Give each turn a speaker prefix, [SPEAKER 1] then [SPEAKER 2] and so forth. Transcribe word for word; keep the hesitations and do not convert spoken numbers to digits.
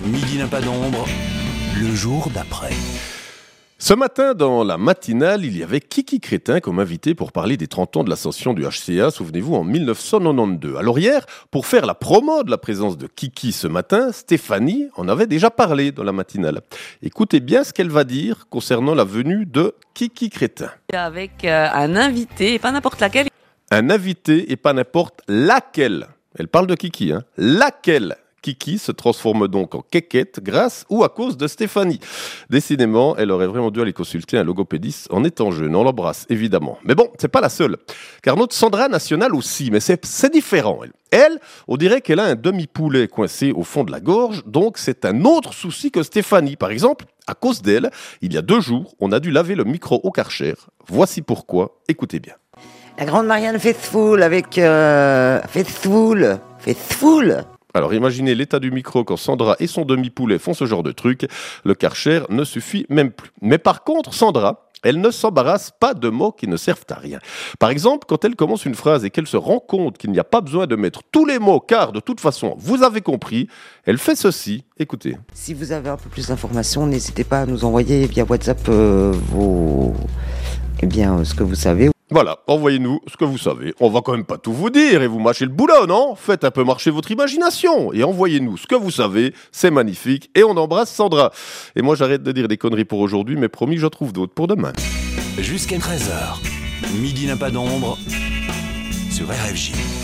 [SPEAKER 1] Midi n'a pas d'ombre, le jour d'après.
[SPEAKER 2] Ce matin, dans la matinale, il y avait Kiki Crétin comme invité pour parler des trente ans de l'ascension du H C A, souvenez-vous, en mille neuf cent quatre-vingt-douze. Alors hier, pour faire la promo de la présence de Kiki ce matin, Stéphanie en avait déjà parlé dans la matinale. Écoutez bien ce qu'elle va dire concernant la venue de Kiki Crétin.
[SPEAKER 3] Avec euh, un invité, et pas n'importe laquelle.
[SPEAKER 2] Un invité et pas n'importe laquelle. Elle parle de Kiki, hein. Laquelle Kiki se transforme donc en quéquette grâce ou à cause de Stéphanie. Décidément, elle aurait vraiment dû aller consulter un logopédiste en étant jeune. On l'embrasse, évidemment. Mais bon, c'est pas la seule. Car notre Sandra Nationale aussi, mais c'est, c'est différent, elle. Elle, on dirait qu'elle a un demi-poulet coincé au fond de la gorge, donc c'est un autre souci que Stéphanie. Par exemple, à cause d'elle, il y a deux jours, on a dû laver le micro au Karcher. Voici pourquoi, écoutez bien.
[SPEAKER 4] La grande Marianne Faithfull avec... Euh, Faithfull, Faithfull.
[SPEAKER 2] Alors imaginez l'état du micro quand Sandra et son demi-poulet font ce genre de truc. Le Karcher ne suffit même plus. Mais par contre, Sandra, elle ne s'embarrasse pas de mots qui ne servent à rien. Par exemple, quand elle commence une phrase et qu'elle se rend compte qu'il n'y a pas besoin de mettre tous les mots, car de toute façon, vous avez compris, elle fait ceci. Écoutez.
[SPEAKER 4] Si vous avez un peu plus d'informations, n'hésitez pas à nous envoyer via WhatsApp euh, vos... Eh bien, euh, ce que vous savez.
[SPEAKER 2] Voilà, envoyez-nous ce que vous savez. On va quand même pas tout vous dire et vous mâchez le boulot, non ? Faites un peu marcher votre imagination et envoyez-nous ce que vous savez. C'est magnifique et on embrasse Sandra. Et moi, j'arrête de dire des conneries pour aujourd'hui, mais promis, je trouve d'autres pour demain.
[SPEAKER 1] Jusqu'à treize heures, Midi n'a pas d'ombre sur R F J.